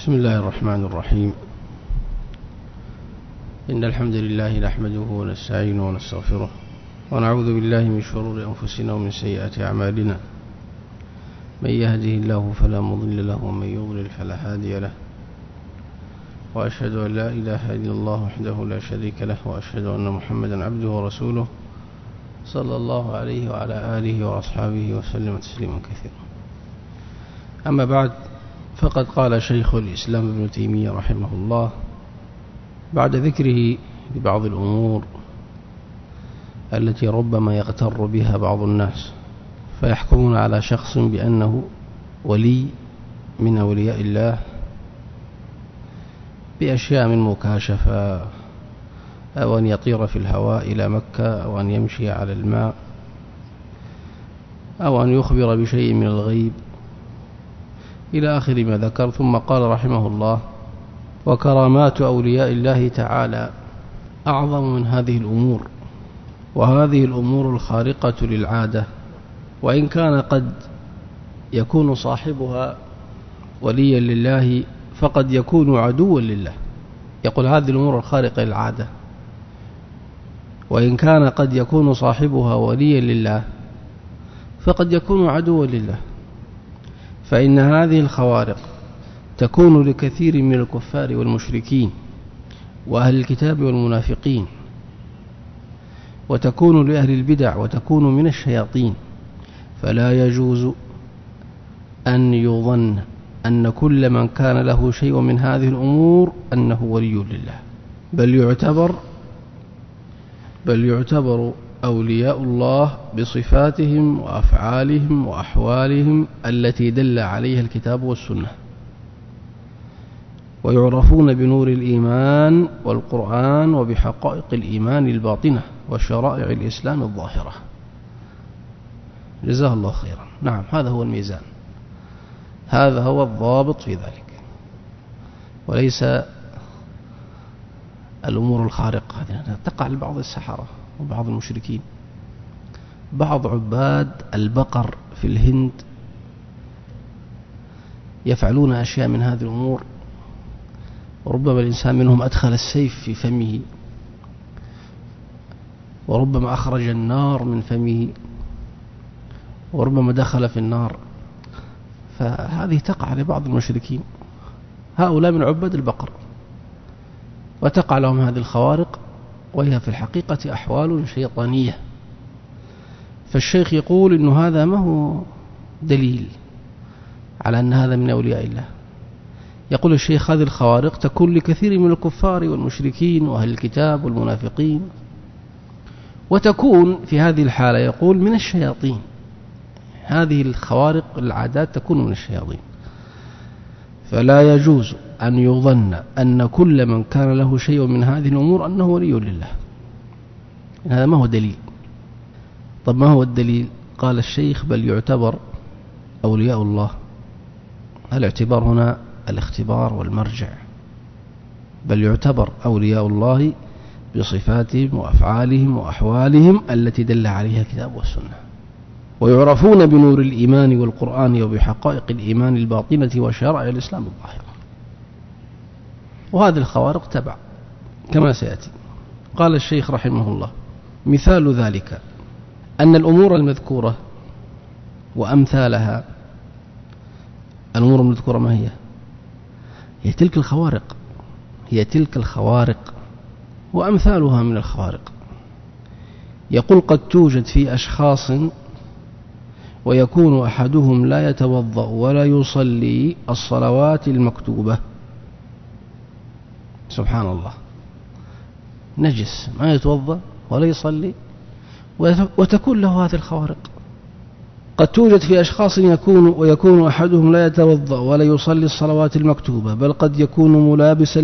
بسم الله الرحمن الرحيم. إن الحمد لله نحمده ونستعينه ونستغفره ونعوذ بالله من شرور أنفسنا ومن سيئات أعمالنا. من يهده الله فلا مضل له ومن يضلل فلا هادي له، وأشهد أن لا إله إلا الله وحده لا شريك له، وأشهد أن محمدا عبده ورسوله صلى الله عليه وعلى آله وأصحابه وسلم تسليما كثيرا. أما بعد، فقد قال شيخ الإسلام ابن تيمية رحمه الله بعد ذكره لبعض الأمور التي ربما يغتر بها بعض الناس فيحكمون على شخص بأنه ولي من أولياء الله بأشياء من مكاشفة، أو أن يطير في الهواء إلى مكة، أو أن يمشي على الماء، أو أن يخبر بشيء من الغيب إلى آخر ما ذكر. ثم قال رحمه الله: وكرامات أولياء الله تعالى أعظم من هذه الأمور، وهذه الأمور الخارقة للعادة، وإن كان قد يكون صاحبها وليا لله فقد يكون عدوا لله. يقول هذه الأمور الخارقة للعادة، وإن كان قد يكون صاحبها وليا لله فقد يكون عدوا لله، فإن هذه الخوارق تكون لكثير من الكفار والمشركين وأهل الكتاب والمنافقين، وتكون لأهل البدع، وتكون من الشياطين. فلا يجوز أن يظن أن كل من كان له شيء من هذه الأمور أنه ولي لله، بل يعتبر أولياء الله بصفاتهم وأفعالهم وأحوالهم التي دل عليها الكتاب والسنة، ويعرفون بنور الإيمان والقرآن وبحقائق الإيمان الباطنة وشرائع الإسلام الظاهرة. جزاه الله خيرا. نعم، هذا هو الميزان، هذا هو الضابط في ذلك، وليس الأمور الخارقة هذه تقع لبعض السحرة وبعض المشركين. بعض عباد البقر في الهند يفعلون أشياء من هذه الأمور، وربما الإنسان منهم أدخل السيف في فمه، وربما أخرج النار من فمه، وربما دخل في النار. فهذه تقع لبعض المشركين، هؤلاء من عباد البقر، وتقع لهم هذه الخوارق، وهي في الحقيقة أحوال شيطانية. فالشيخ يقول إنه هذا ما هو دليل على أن هذا من أولياء الله. يقول الشيخ هذه الخوارق تكون لكثير من الكفار والمشركين وأهل الكتاب والمنافقين، وتكون في هذه الحالة يقول من الشياطين. هذه الخوارق العادات تكون من الشياطين، فلا يجوز أن يظن أن كل من كان له شيء من هذه الأمور أنه ولي لله. هذا ما هو دليل. طب ما هو الدليل؟ قال الشيخ: بل يعتبر أولياء الله. الاعتبار هنا الاختبار والمرجع. بل يعتبر أولياء الله بصفاتهم وأفعالهم وأحوالهم التي دل عليها الكتاب والسنة، ويعرفون بنور الإيمان والقرآن وبحقائق الإيمان الباطنة وشرائع الإسلام الظاهرة. وهذه الخوارق تبع كما سيأتي. قال الشيخ رحمه الله: مثال ذلك أن الأمور المذكورة وأمثالها. الأمور المذكورة ما هي؟ هي تلك الخوارق، هي تلك الخوارق وأمثالها من الخوارق. يقول: قد توجد في أشخاص ويكون أحدهم لا يتوضأ ولا يصلي الصلوات المكتوبة. سبحان الله، نجس، ما يتوضأ ولا يصلي، وتكون له هذه الخوارق. قد توجد في أشخاص ويكون أحدهم لا يتوضأ ولا يصلي الصلوات المكتوبة، بل قد يكون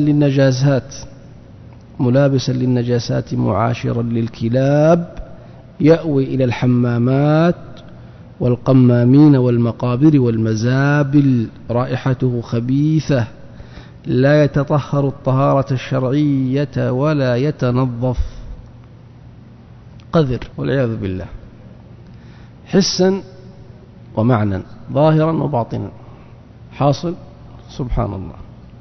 ملابسا للنجاسات معاشرا للكلاب، يأوي إلى الحمامات والقمامين والمقابر والمزابل، رائحته خبيثة، لا يتطهر الطهارة الشرعية ولا يتنظف. قذر والعياذ بالله، حسا ومعنى، ظاهرا وباطنا. حاصل سبحان الله.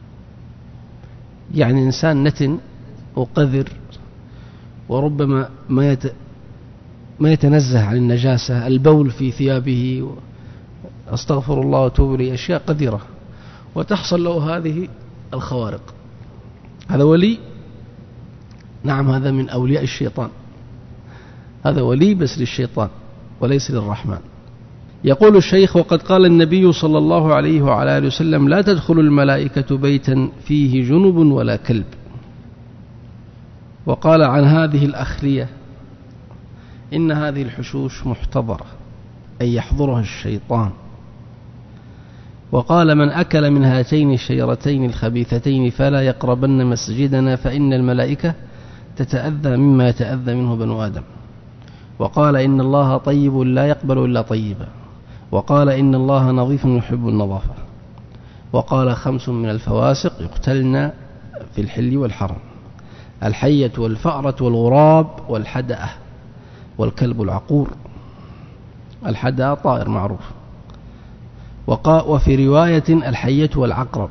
يعني إنسان نتن وقذر، وربما ما يتنزه عن النجاسة، البول في ثيابه، أستغفر الله وأتوب إليه، أشياء قذرة، وتحصل له هذه الخوارق. هذا ولي، نعم، هذا من أولياء الشيطان، هذا ولي بس للشيطان وليس للرحمن. يقول الشيخ: وقد قال النبي صلى الله عليه وعلى آله وسلم: لا تدخل الملائكة بيتا فيه جنب ولا كلب. وقال عن هذه الأخلية: إن هذه الحشوش محتضرة، أي يحضرها الشيطان. وقال: من أكل من هاتين الشجرتين الخبيثتين فلا يقربن مسجدنا فإن الملائكة تتأذى مما يتأذى منه بنو آدم. وقال: إن الله طيب لا يقبل إلا طيبا. وقال: إن الله نظيف يحب النظافة. وقال: 5 من الفواسق يقتلن في الحل والحرم: الحية والفأرة والغراب والحدأة والكلب العقور. الحدأة طائر معروف. وفي رواية: الحية والعقرب.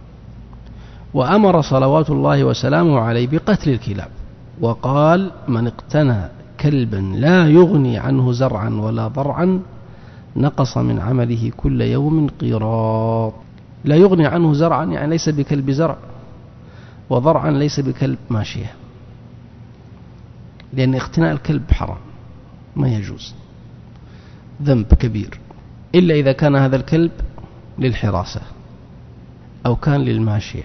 وأمر صلوات الله وسلامه عليه بقتل الكلاب، وقال: من اقتنى كلبا لا يغني عنه زرعا ولا ضرعا نقص من عمله كل يوم قيراط. لا يغني عنه زرعا يعني ليس بكلب زرع، وضرعا ليس بكلب ماشية، لأن اقتناء الكلب حرام، ما يجوز، ذنب كبير، إلا إذا كان هذا الكلب للحراسة أو كان للماشية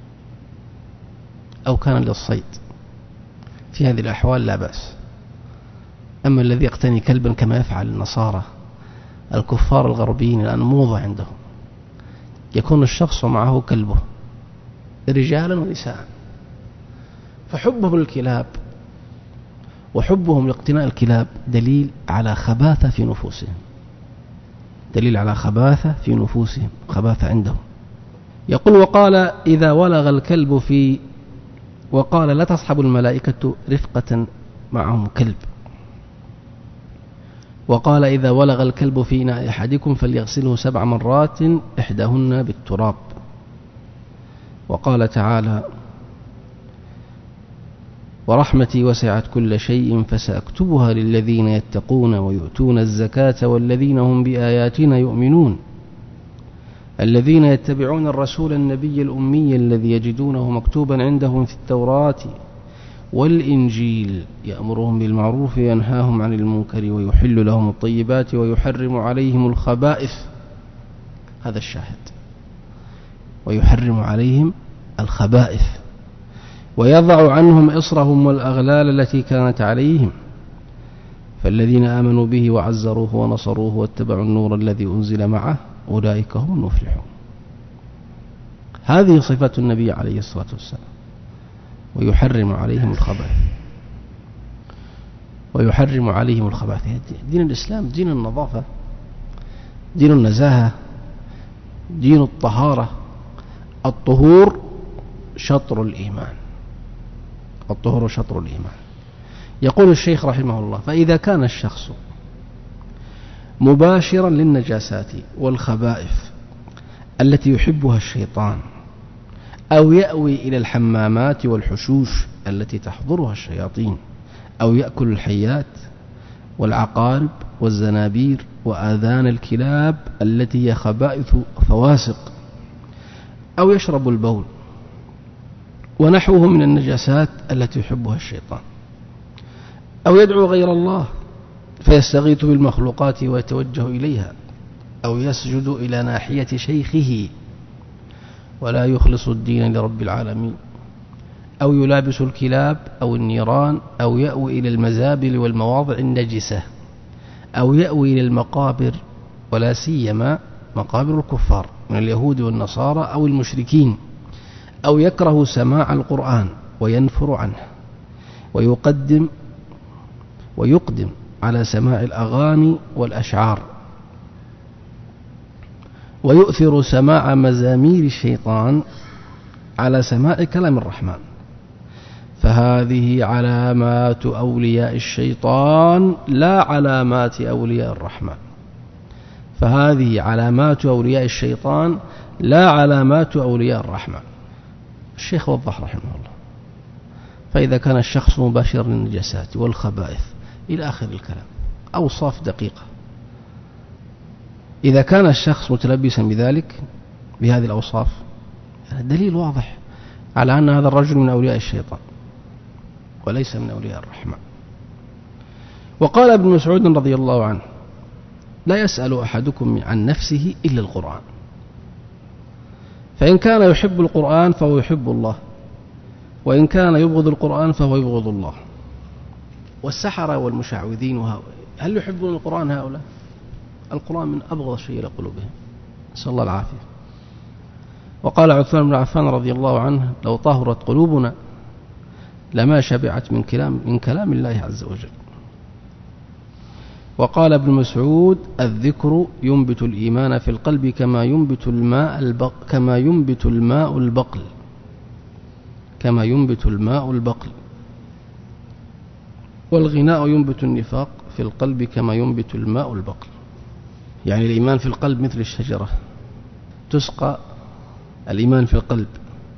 أو كان للصيد، في هذه الأحوال لا بأس. أما الذي يقتني كلبا كما يفعل النصارى الكفار الغربيين الآن موضة عندهم، يكون الشخص معه كلبه رجالا ونساء، فحبهم للكلاب وحبهم لاقتناء الكلاب دليل على خباثة في نفوسهم، دليل على خباثة في نفوسهم، خباثة عندهم. يقول: وقال: إذا ولغ الكلب في، وقال: لا تصحب الملائكة رفقة معهم كلب. وقال: إذا ولغ الكلب في إناء أحدكم فليغسله 7 مرات إحداهن بالتراب. وقال تعالى: ورحمتي وسعت كل شيء فسأكتبها للذين يتقون ويؤتون الزكاة والذين هم بآياتنا يؤمنون الذين يتبعون الرسول النبي الأمي الذي يجدونه مكتوبا عندهم في التوراة والإنجيل يأمرهم بالمعروف وينهاهم عن المنكر ويحل لهم الطيبات ويحرم عليهم الخبائث. هذا الشاهد، ويحرم عليهم الخبائث ويضع عنهم إصرهم والأغلال التي كانت عليهم فالذين آمنوا به وعزروه ونصروه واتبعوا النور الذي أنزل معه أولئك هم المفلحون. هذه صفة النبي عليه الصلاة والسلام. ويحرم عليهم الخبائث، ويحرم عليهم الخبائث. دين الإسلام دين النظافة، دين النزاهة، دين الطهارة. الطهور شطر الإيمان، الطهور شطر الإيمان. يقول الشيخ رحمه الله: فإذا كان الشخص مباشرا للنجاسات والخبائث التي يحبها الشيطان، أو يأوي إلى الحمامات والحشوش التي تحضرها الشياطين، أو يأكل الحيات والعقارب والزنابير وآذان الكلاب التي هي خبائث فواسق، أو يشرب البول ونحوه من النجاسات التي يحبها الشيطان، أو يدعو غير الله فيستغيث بالمخلوقات ويتوجه إليها، أو يسجد إلى ناحية شيخه ولا يخلص الدين لرب العالمين، أو يلابس الكلاب أو النيران، أو يأوي إلى المزابل والمواضع النجسة، أو يأوي إلى المقابر ولا سيما مقابر الكفار من اليهود والنصارى أو المشركين، أو يكره سماع القرآن وينفر عنه ويقدم على سماع الأغاني والأشعار، ويؤثر سماع مزامير الشيطان على سماع كلام الرحمن، فهذه علامات أولياء الشيطان لا علامات أولياء الرحمن. فهذه علامات أولياء الشيطان لا علامات أولياء الرحمن. الشيخ وضح رحمه الله. فإذا كان الشخص مباشر للنجاسات والخبائث إلى آخر الكلام، أوصاف دقيقة. إذا كان الشخص متلبسا بذلك بهذه الأوصاف، الدليل واضح على أن هذا الرجل من أولياء الشيطان وليس من أولياء الرحمن. وقال ابن مسعود رضي الله عنه: لا يسأل أحدكم عن نفسه إلا القرآن، فإن كان يحب القرآن فهو يحب الله، وإن كان يبغض القرآن فهو يبغض الله. والسحرة والمشعوذين هل يحبون القرآن هؤلاء؟ القرآن من أبغض شيء إلى قلوبهم، نسأل الله العافية. وقال عثمان بن عفان رضي الله عنه: لو طهرت قلوبنا لما شبعت من كلام الله عز وجل. وقال ابن مسعود: الذكر ينبت الإيمان في القلب كما ينبت الماء البقل، والغناء ينبت النفاق في القلب كما ينبت الماء البقل. يعني الإيمان في القلب مثل الشجرة تسقى، الإيمان في القلب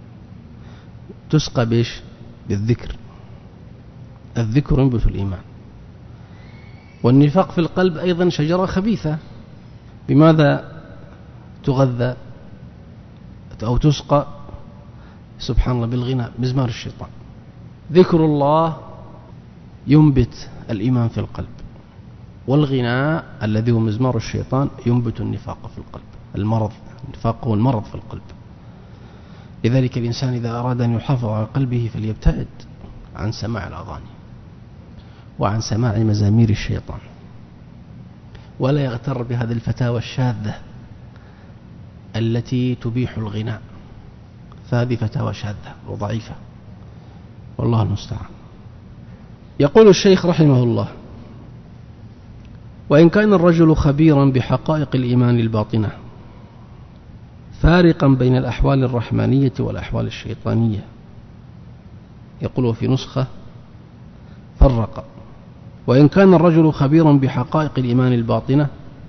تسقى بإيش؟ بالذكر. الذكر ينبت الإيمان. والنفاق في القلب أيضا شجرة خبيثة، بماذا تغذى أو تسقى؟ سبحان الله، بالغناء، مزمار الشيطان. ذكر الله ينبت الإيمان في القلب، والغناء الذي هو مزمار الشيطان ينبت النفاق في القلب، المرض. النفاق هو المرض في القلب. لذلك الإنسان إذا أراد أن يحافظ على قلبه فليبتعد عن سماع الأغاني وعن سماع مزامير الشيطان، ولا يغتر بهذه الفتاوى الشاذة التي تبيح الغناء، فهذه فتاوى شاذة وضعيفة، والله المستعان. يقول الشيخ رحمه الله: وإن كان الرجل خبيرا بحقائق الإيمان الباطنة فارقا بين الأحوال الرحمانية والأحوال الشيطانية، يقول في نسخة فرق: وإن كان الرجل خبيرا بحقائق الإيمان الباطنة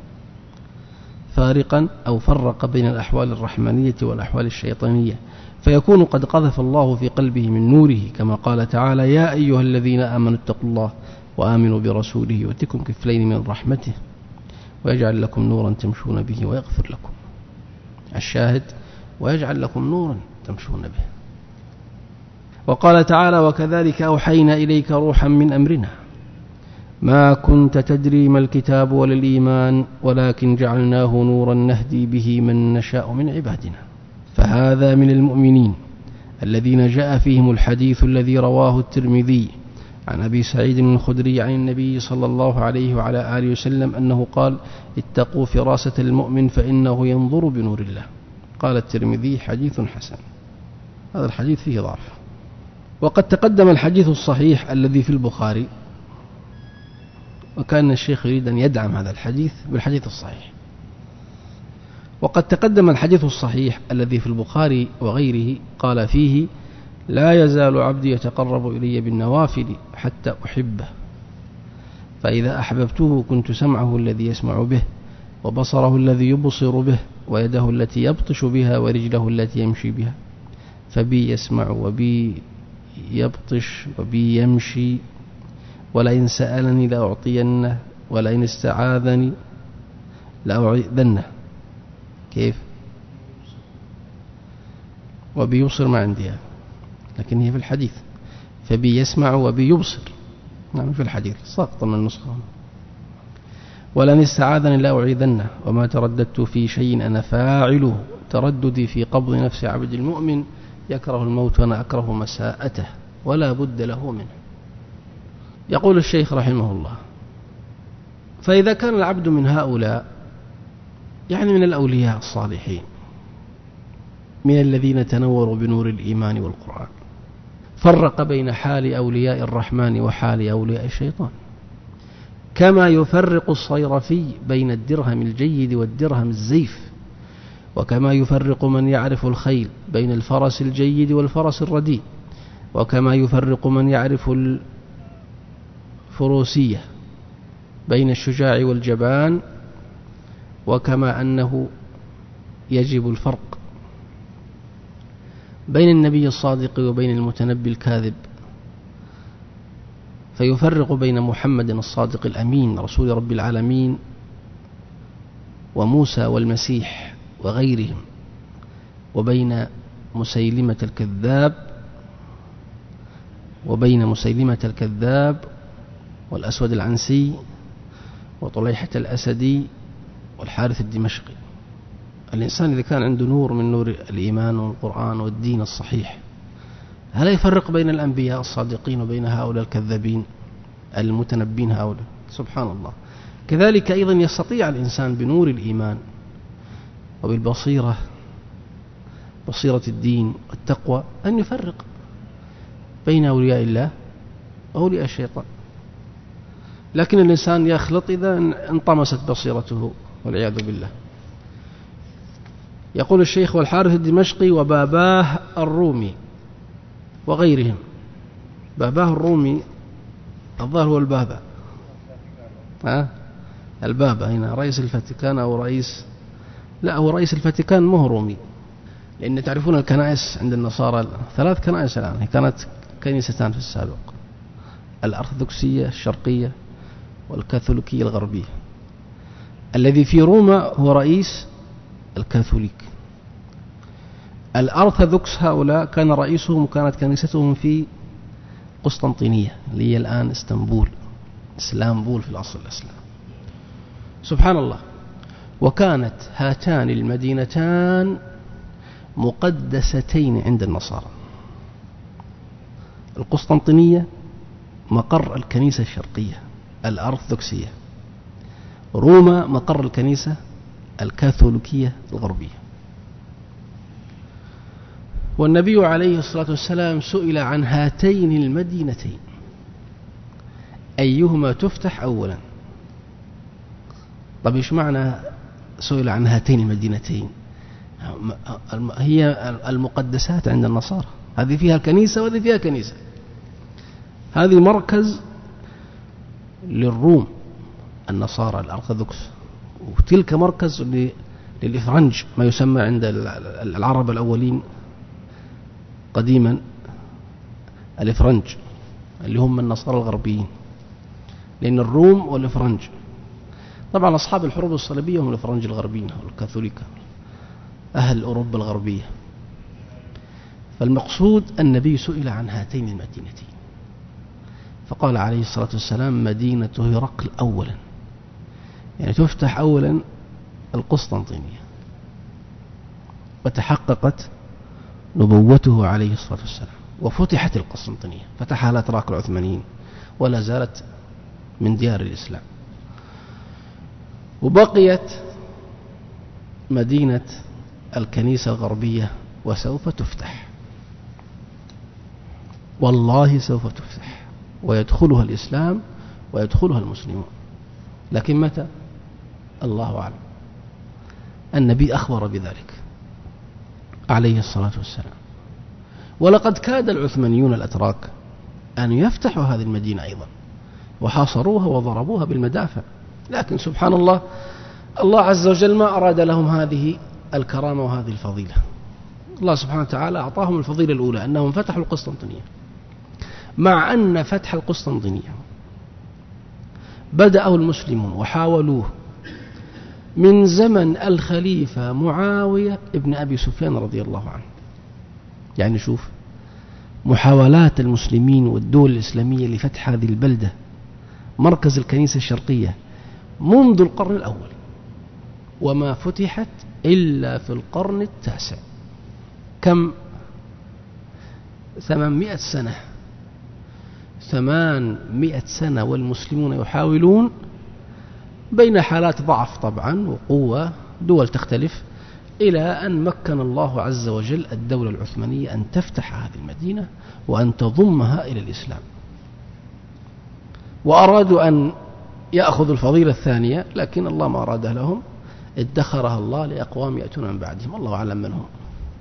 فارقا أو فرق بين الأحوال الرحمانية والأحوال الشيطانية، فيكون قد قذف الله في قلبه من نوره، كما قال تعالى: يا أيها الذين آمنوا اتقوا الله وآمنوا برسوله يؤتكم كفلين من رحمته ويجعل لكم نورا تمشون به ويغفر لكم. الشاهد: ويجعل لكم نورا تمشون به. وقال تعالى: وكذلك أوحينا إليك روحا من أمرنا ما كنت تدري ما الكتاب ولا الإيمان ولكن جعلناه نورا نهدي به من نشاء من عبادنا. فهذا من المؤمنين الذين جاء فيهم الحديث الذي رواه الترمذي عن أبي سعيد الخدري عن النبي صلى الله عليه وعلى آله وسلم أنه قال: اتقوا فراسة المؤمن فإنه ينظر بنور الله. قال الترمذي: حديث حسن. هذا الحديث فيه ضعف. وقد تقدم الحديث الصحيح الذي في البخاري، وكان الشيخ يريد أن يدعم هذا الحديث بالحديث الصحيح. وقد تقدم الحديث الصحيح الذي في البخاري وغيره قال فيه: لا يزال عبدي يتقرب إلي بالنوافل حتى أحبه، فإذا أحببته كنت سمعه الذي يسمع به وبصره الذي يبصر به ويده التي يبطش بها ورجله التي يمشي بها، فبي يسمع وبي يبطش وبي يمشي، ولئن سألني لأعطينه ولئن استعاذني لأعيذنه. كيف؟ وبي يبصر ما عندها، لكن هي في الحديث فبي يسمع وبي يبصر، نعم في الحديث ساقط من النسخة. ولئن استعاذني لأعيذنه، وما ترددت في شيء أنا فاعله ترددي في قبض نفس عبد المؤمن يكره الموت وأنا أكره مساءته ولا بد له منه. يقول الشيخ رحمه الله: فإذا كان العبد من هؤلاء، يعني من الأولياء الصالحين من الذين تنوروا بنور الإيمان والقرآن، فرق بين حال أولياء الرحمن وحال أولياء الشيطان، كما يفرق الصيرفي بين الدرهم الجيد والدرهم الزيف، وكما يفرق من يعرف الخيل بين الفرس الجيد والفرس الرديء، وكما يفرق من يعرف الفروسية بين الشجاع والجبان، وكما أنه يجب الفرق بين النبي الصادق وبين المتنبي الكاذب، فيفرق بين محمد الصادق الأمين رسول رب العالمين وموسى والمسيح وغيرهم، وبين مسيلمة الكذاب والأسود العنسي وطليحة الأسدي والحارث الدمشقي. الإنسان إذا كان عنده نور من نور الإيمان والقرآن والدين الصحيح، هل يفرق بين الأنبياء الصادقين وبين هؤلاء الكذابين المتنبين هؤلاء؟ سبحان الله. كذلك أيضا يستطيع الإنسان بنور الإيمان وبالبصيرة، بصيرة الدين والتقوى، أن يفرق بين أولياء الله وأولياء الشيطان. لكن الإنسان يخلط إذا انطمست بصيرته والعياذ بالله. يقول الشيخ: والحارث الدمشقي وباباه الرومي وغيرهم. باباه الرومي الظاهر هو البابا، البابا هنا رئيس الفاتيكان أو رئيس، لا هو رئيس الفاتيكان مو رومي، لأن تعرفون الكنائس عند النصارى 3 كنائس الآن، كانت كنيستان في السابق، الأرثوذكسية الشرقية والكاثوليكية الغربية. الذي في روما هو رئيس الكاثوليك. الأرثوذكس هؤلاء كان رئيسهم وكانت كنيستهم في قسطنطينية اللي هي الآن اسلامبول في الأصل الإسلام. سبحان الله. وكانت هاتان المدينتان مقدستين عند النصارى. القسطنطينية مقر الكنيسة الشرقية الأرثوذكسية، روما مقر الكنيسة الكاثوليكية الغربية. والنبي عليه الصلاة والسلام سئل عن هاتين المدينتين أيهما تفتح أولا. طب إيش معنى سئل عن هاتين المدينتين؟ هي المقدسات عند النصارى، هذه فيها الكنيسة وهذه فيها كنيسة. هذه مركز للروم النصارى الأرثوذكس، وتلك مركز للإفرنج، ما يسمى عند العرب الأولين قديما الإفرنج، اللي هم النصارى الغربيين، لأن الروم والإفرنج طبعا أصحاب الحروب الصليبية هم الإفرنج الغربيين والكاثوليكا، أهل أوروبا الغربية. فالمقصود النبي سئل عن هاتين المدينتين فقال عليه الصلاة والسلام: مدينة هرقل أولا، يعني تفتح أولا القسطنطينية. وتحققت نبوته عليه الصلاة والسلام وفتحت القسطنطينية، فتحها الأتراك العثمانيين ولا زالت من ديار الإسلام. وبقيت مدينة الكنيسة الغربية وسوف تفتح، والله سوف تفتح ويدخلها الإسلام ويدخلها المسلمون، لكن متى؟ الله أعلم. النبي أخبر بذلك عليه الصلاة والسلام. ولقد كاد العثمانيون الأتراك أن يفتحوا هذه المدينة أيضا، وحاصروها وضربوها بالمدافع، لكن سبحان الله، الله عز وجل ما أراد لهم هذه الكرامة وهذه الفضيلة. الله سبحانه وتعالى أعطاهم الفضيلة الأولى أنهم فتحوا القسطنطينية، مع أن فتح القسطنطينية بدأه المسلمون وحاولوه من زمن الخليفة معاوية ابن أبي سفيان رضي الله عنه. يعني شوف محاولات المسلمين والدول الإسلامية لفتح هذه البلدة مركز الكنيسة الشرقية منذ القرن الأول، وما فتحت إلا في القرن التاسع. كم؟ 800 سنة، 800 سنة والمسلمون يحاولون، بين حالات ضعف طبعا وقوة، دول تختلف، إلى أن مكن الله عز وجل الدولة العثمانية أن تفتح هذه المدينة وأن تضمها إلى الإسلام. وأرادوا أن يأخذوا الفضيلة الثانية، لكن الله ما أراد لهم، ادخرها الله لأقوام يأتون من بعدهم، الله أعلم من هم.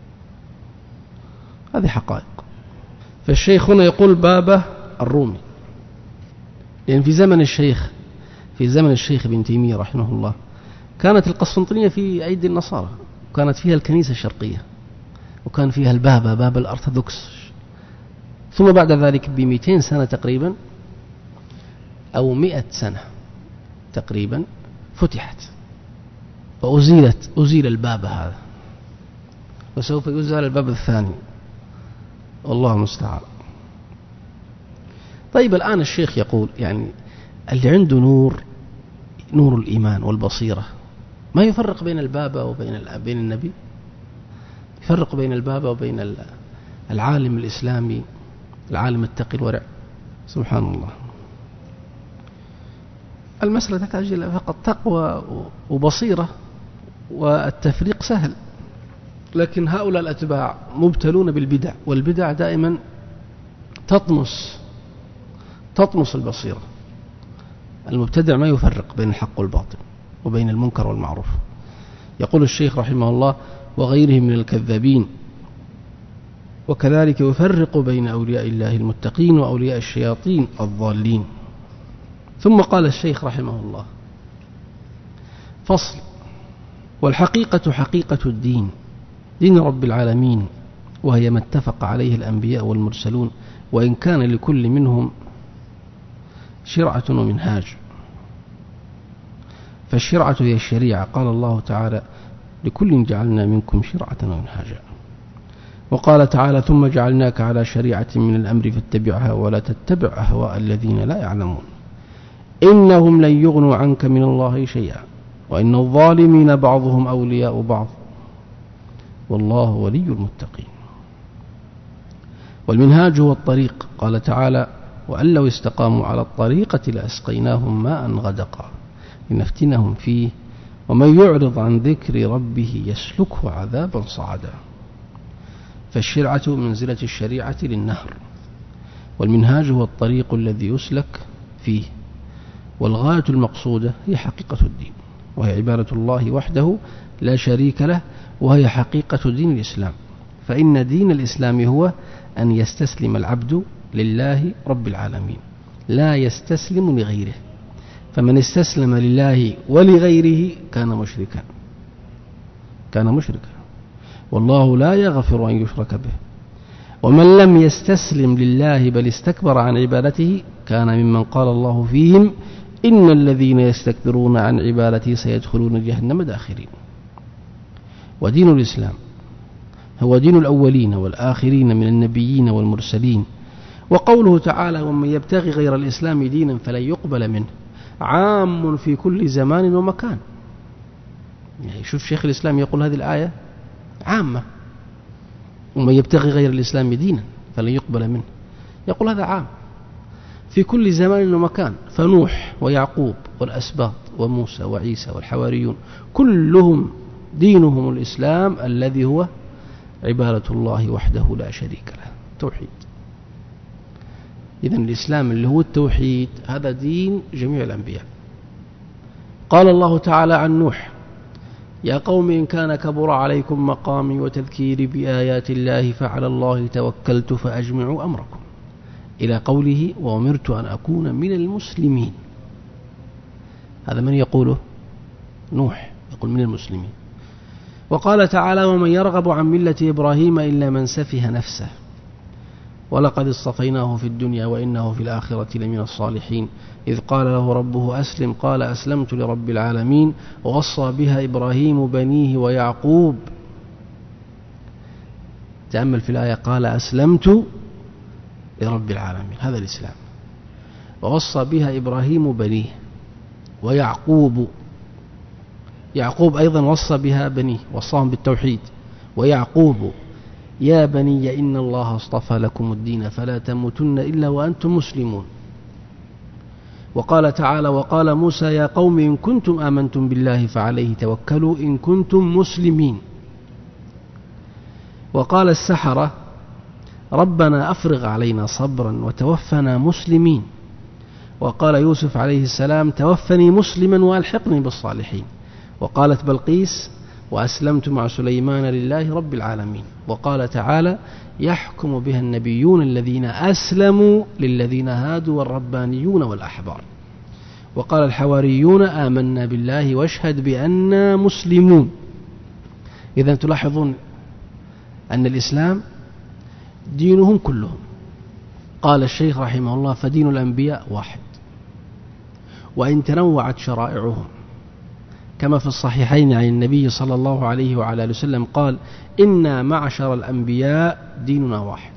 هذه حقائق. فالشيخ هنا يقول بابه الرومي، لأن في زمن الشيخ ابن تيمية رحمه الله كانت القسطنطينية في أيدي النصارى، وكانت فيها الكنيسة الشرقية، وكان فيها باب الأرثوذكس. ثم بعد ذلك ب200 سنة تقريبا أو 100 سنة تقريبا فتحت وأزيل الباب هذا، وسوف يزال الباب الثاني، والله المستعان. طيب الآن الشيخ يقول يعني اللي عنده نور الإيمان والبصيرة ما يفرق بين البابا وبين النبي، يفرق بين البابا وبين العالم الإسلامي، العالم التقي الورع. سبحان الله. المسألة تحتاج إلى فقط تقوى وبصيرة، والتفريق سهل. لكن هؤلاء الأتباع مبتلون بالبدع، والبدع دائما تطمس البصيرة. المبتدع ما يفرق بين الحق والباطل وبين المنكر والمعروف. يقول الشيخ رحمه الله: وغيرهم من الكذابين، وكذلك يفرق بين أولياء الله المتقين وأولياء الشياطين الضالين. ثم قال الشيخ رحمه الله: فصل: والحقيقة حقيقة الدين، دين رب العالمين، وهي ما اتفق عليه الأنبياء والمرسلون، وإن كان لكل منهم شرعة ومنهاج. فالشرعة هي الشريعة، قال الله تعالى: لكل جعلنا منكم شرعة ومنهاجا. وقال تعالى: ثم جعلناك على شريعة من الأمر فاتبعها ولا تتبع أهواء الذين لا يعلمون إنهم لن يغنوا عنك من الله شيئا وإن الظالمين بعضهم أولياء بعض والله ولي المتقين. والمنهاج هو الطريق، قال تعالى: وأن لو استقاموا على الطريقة لأسقيناهم ماء غدقا لنفتنهم فيه ومن يعرض عن ذكر ربه يسلكه عذابا صعدا. فالشرعة منزلة الشريعة للنهر، والمنهاج هو الطريق الذي يسلك فيه، والغاية المقصودة هي حقيقة الدين، وهي عبادة الله وحده لا شريك له، وهي حقيقة دين الإسلام. فإن دين الإسلام هو أن يستسلم العبد لله رب العالمين، لا يستسلم لغيره. فمن استسلم لله ولغيره كان مشركا، والله لا يغفر أن يشرك به. ومن لم يستسلم لله بل استكبر عن عبادته كان ممن قال الله فيهم: إن الذين يستكبرون عن عبادتي سيدخلون جهنم داخرين. ودين الإسلام هو دين الأولين والآخرين من النبيين والمرسلين. وقوله تعالى: ومن يبتغي غير الإسلام دينا فلن يقبل منه، عام في كل زمان ومكان. يعني شوف شيخ الإسلام يقول هذه الآية عامة: ومن يبتغي غير الإسلام دينا فلن يقبل منه، يقول هذا عام في كل زمان ومكان. فنوح ويعقوب والأسباط وموسى وعيسى والحواريون كلهم دينهم الإسلام الذي هو عبادة الله وحده لا شريك له، توحيد. إذن الإسلام اللي هو التوحيد هذا دين جميع الأنبياء. قال الله تعالى عن نوح: يا قوم إن كان كبر عليكم مقامي وتذكيري بآيات الله فعلى الله توكلت فأجمعوا أمركم، إلى قوله: وأمرت أن أكون من المسلمين. هذا من يقوله؟ نوح يقول من المسلمين. وقال تعالى: ومن يرغب عن ملة إبراهيم إلا من سفه نفسه ولقد اصطفيناه في الدنيا وإنه في الآخرة لمن الصالحين إذ قال له ربه أسلم قال أسلمت لرب العالمين ووصى بها إبراهيم بنيه ويعقوب. تأمل في الآية، قال أسلمت لرب العالمين، هذا الإسلام. ووصى بها إبراهيم بنيه ويعقوب، يعقوب أيضا وصى بها بنيه، وصاهم بالتوحيد. ويعقوب: يا بني إن الله اصطفى لكم الدين فلا تموتن إلا وأنتم مسلمون. وقال تعالى: وقال موسى يا قوم إن كنتم آمنتم بالله فعليه توكلوا إن كنتم مسلمين. وقال السحرة: ربنا أفرغ علينا صبرا وتوفنا مسلمين. وقال يوسف عليه السلام: توفني مسلما وألحقني بالصالحين. وقالت بلقيس: وأسلمت مع سليمان لله رب العالمين. وقال تعالى: يحكم بها النبيون الذين أسلموا للذين هادوا والربانيون والأحبار. وقال الحواريون: آمنا بالله واشهد بأننا مسلمون. إذن تلاحظون أن الإسلام دينهم كلهم. قال الشيخ رحمه الله: فدين الأنبياء واحد، وإن تنوعت شرائعهم، كما في الصحيحين عن النبي صلى الله عليه وعلى آله وسلم قال: إنا معشر الأنبياء ديننا واحد.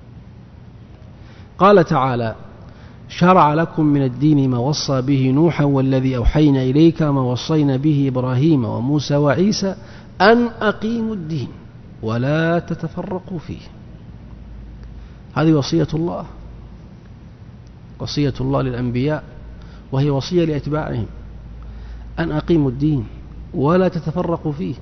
قال تعالى: شرع لكم من الدين ما وصى به نوحا والذي أوحينا إليك ما وصينا به إبراهيم وموسى وعيسى أن أقيموا الدين ولا تتفرقوا فيه. هذه وصية الله، وصية الله للأنبياء، وهي وصية لأتباعهم: أن أقيموا الدين ولا تتفرقوا فيه.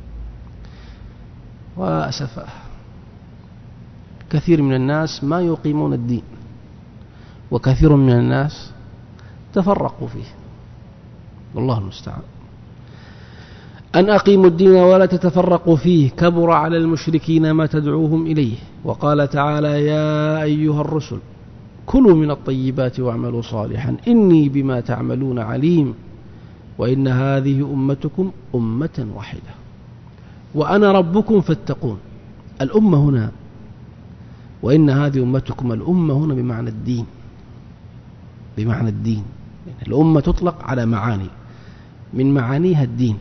وأسفا كثير من الناس ما يقيمون الدين، وكثير من الناس تفرقوا فيه، والله المستعان. أن أقيموا الدين ولا تتفرقوا فيه كبر على المشركين ما تدعوهم إليه. وقال تعالى: يا أيها الرسل كلوا من الطيبات واعملوا صالحا إني بما تعملون عليم وإن هذه أمتكم أمة واحدة وأنا ربكم فاتقون. الأمة هنا، وإن هذه أمتكم، الأمة هنا بمعنى الدين، بمعنى الدين. الأمة تطلق على معاني، من معانيها الدين.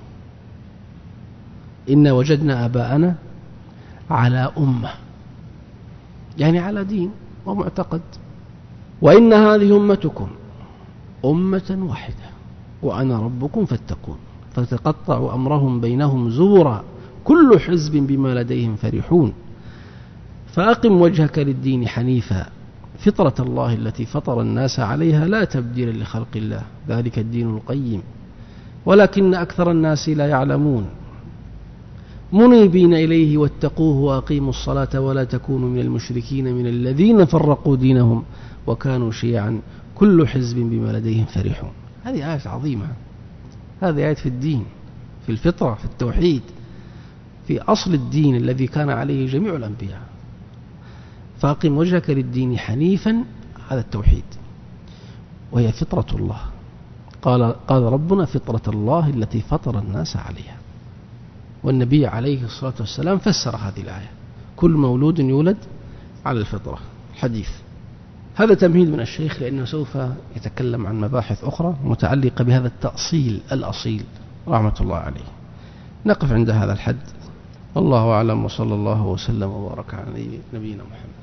إن وجدنا آباءنا على أمة، يعني على دين ومعتقد. وإن هذه أمتكم أمة واحدة وأنا ربكم فاتقون. فتقطعوا أمرهم بينهم زبرا كل حزب بما لديهم فرحون. فأقم وجهك للدين حنيفا فطرة الله التي فطر الناس عليها لا تبديل لخلق الله ذلك الدين القيم ولكن أكثر الناس لا يعلمون. منيبين إليه واتقوه وأقيموا الصلاة ولا تكونوا من المشركين من الذين فرقوا دينهم وكانوا شيعا كل حزب بما لديهم فرحون. هذه آية عظيمة، هذه آية في الدين، في الفطرة، في التوحيد، في أصل الدين الذي كان عليه جميع الأنبياء. فأقم وجهك للدين حنيفا، هذا التوحيد، وهي فطرة الله. قال ربنا: فطرة الله التي فطر الناس عليها. والنبي عليه الصلاة والسلام فسر هذه الآية: كل مولود يولد على الفطرة. الحديث هذا تمهيد من الشيخ، لأنه سوف يتكلم عن مباحث أخرى متعلقة بهذا التأصيل الأصيل رحمة الله عليه. نقف عند هذا الحد، والله أعلم، وصلى الله وسلم وبارك على نبينا محمد.